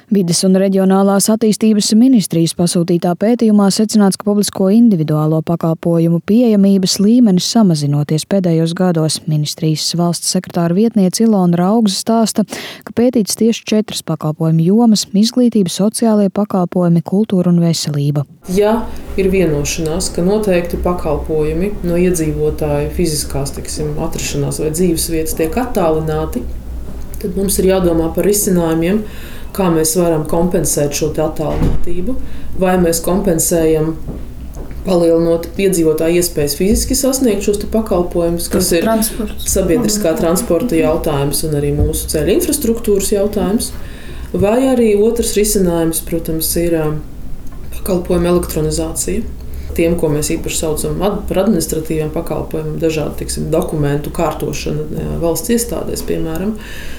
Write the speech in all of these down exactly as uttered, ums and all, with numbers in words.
Vides un reģionālās attīstības ministrijas pasūtītā pētījumā secināts, ka publisko individuālo pakalpojumu pieejamības līmenis samazinoties pēdējos gados. Ministrijas valsts sekretāra vietniece Ilona Raugze stāsta, ka pētīts tieši četras pakalpojumu jomas – izglītība, sociālie pakalpojumi, kultūra un veselība. Ja ir vienošanās, ka noteikti pakalpojumi no iedzīvotāju fiziskās, teiksim, atrašanās vai dzīves vietas tiek attālināti, tad mums ir jādomā par risinājumiem, kā mēs varam kompensēt šo attālinātību, vai mēs kompensējam palielinot iedzīvotāju iespējas fiziski sasniegt šos pakalpojumus, kas ir transports. Sabiedriskā transporta jautājums un arī mūsu ceļu infrastruktūras jautājums, vai arī otrs risinājums, protams, ir pakalpojumu elektronizācija. Tiem, ko mēs īpaši saucam par administratīviem pakalpojumiem, dažādi, teiksim, dokumentu kārtošana valsts iestādēs, piemēram,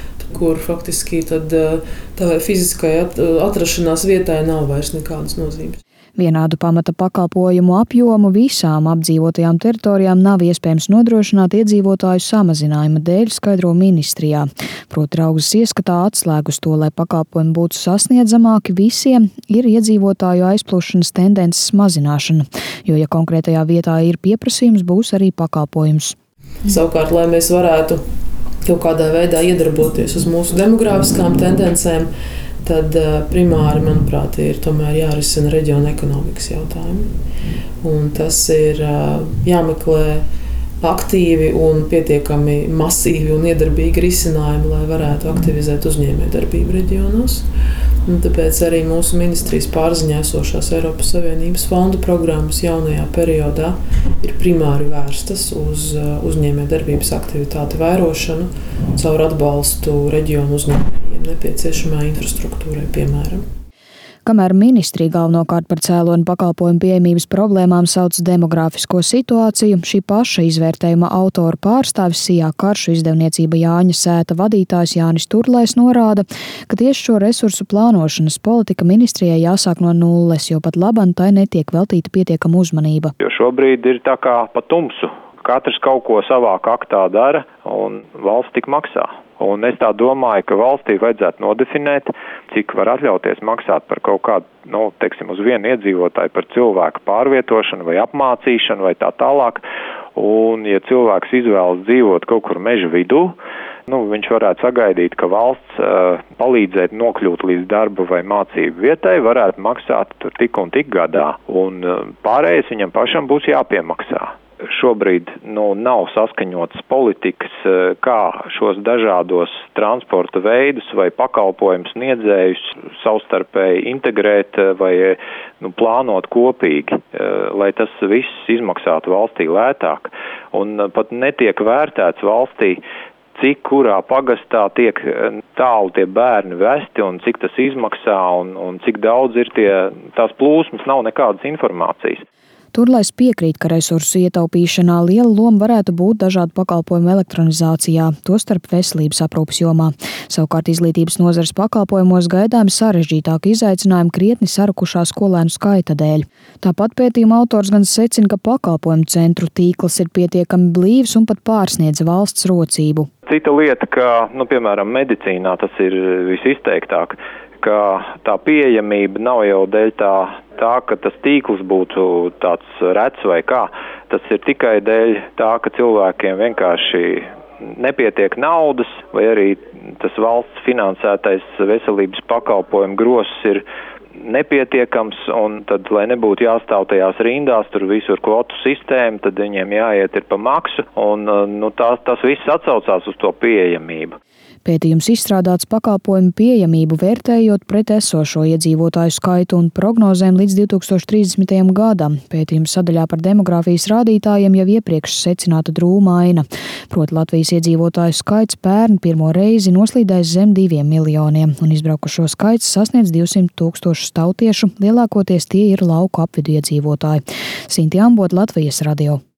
kur faktiski tad tā fiziskai atrašanās vietai nav vairs nekādas nozīmes. Vienādu pamata pakalpojumu apjomu visām apdzīvotajām teritorijām nav iespējams nodrošināt iedzīvotāju samazinājuma dēļ, skaidro ministrijā. Proti Raugzes ieskatā atslēgu uz to, lai pakalpojumi būtu sasniedzamāki visiem, ir iedzīvotāju aizplūšanas tendences mazināšana, jo, ja konkrētajā vietā ir pieprasījums, būs arī pakalpojums. Savukārt, lai mēs varētu kaut kādā veidā iedarboties uz mūsu demogrāfiskām tendencēm, tad primāri, manuprāt, ir tomēr jārisina reģiona ekonomikas jautājumi. Un tas ir jāmeklē aktīvi un pietiekami masīvi un iedarbīgi risinājumi, lai varētu aktivizēt uzņēmējdarbību reģionos. Un tāpēc arī mūsu ministrijas pārziņā esošās Eiropas Savienības fondu programmas jaunajā periodā ir primāri vērstas uz uzņēmējdarbības aktivitāti vairošanu caur atbalstu reģionu uzņēmējiem nepieciešamā infrastruktūrai, piemēram. Kamēr ministrija galvenokārt par cēloni pakalpojumu pieejamības problēmām sauc demogrāfisko situāciju, šī paša izvērtējuma autora pārstāvis Sijā Karšu izdevniecība Jāņa Sēta vadītājs Jānis Turlais norāda, ka tieši šo resursu plānošanas politika ministrijai jāsāk no nulles, jo pat labam tai netiek veltīta pietiekama uzmanība. Jo šobrīd ir tā kā pa tumsu. Katrs kaut ko savā kaktā dara un valsts tik maksā. Un es tā domāju, ka valstī vajadzētu nodefinēt, cik var atļauties maksāt par kaut kādu, nu, teiksim, uz vienu iedzīvotāju par cilvēku pārvietošanu vai apmācīšanu vai tā tālāk. Un, ja cilvēks izvēlas dzīvot kaut kur meža vidū, nu, viņš varētu sagaidīt, ka valsts uh, palīdzēt nokļūt līdz darba vai mācību vietai, varētu maksāt tur tik un tik gadā. Un uh, pārējais viņam pašam būs jāpiemaksā. Šobrīd nu, nav saskaņotas politikas, kā šos dažādos transporta veidus vai pakalpojumu sniedzējus savstarpēji integrēt vai nu, plānot kopīgi, lai tas viss izmaksātu valstī lētāk. Un pat netiek vērtēts valstī, cik kurā pagastā tiek tālu tie bērni vesti un cik tas izmaksā un, un cik daudz ir tie, tās plūsmas, nav nekādas informācijas. Turlais piekrīt, ka resursu ietaupīšanā liela loma varētu būt dažādu pakalpojumu elektronizācijā, tostarp veselības aprūpes jomā. Savukārt izglītības nozares pakalpojumos gaidāmi sarežģītāki izaicinājumi krietni sarukušā skolēnu skaita dēļ. Tāpat pētījuma autors gan secina, ka pakalpojumu centru tīkls ir pietiekami blīvs un pat pārsniedz valsts rocību. Cita lieta, ka, nu, piemēram, medicīnā tas ir visizteiktāk, ka tā pieejamība nav jau dēļ tā, tā, ka tas tīkls būtu tāds rets vai kā. Tas ir tikai dēļ tā, ka cilvēkiem vienkārši nepietiek naudas, vai arī tas valsts finansētais veselības pakalpojumu gross ir nepietiekams, un tad, lai nebūtu jāstāv tajās rindās, tur visur kvotu sistēma, tad viņiem jāiet ir pa maksu, un nu, tās, tas viss atsaucās uz to pieejamību. Pētījums izstrādāts pakalpojumu pieejamību vērtējot pret esošo iedzīvotāju skaitu un prognozēm līdz divi tūkstoši trīsdesmitajam gadam. Pētījums sadaļā par demogrāfijas rādītājiem jau iepriekš secināta drūma aina. Proti Latvijas iedzīvotāju skaits pērn pirmo reizi noslīdēs zem diviem miljoniem, un izbraukušo skaits sasniedz divsimt tūkstošus tautiešu, lielākoties tie ir lauku apvidu iedzīvotāji. Sinti Ambot, Latvijas radio.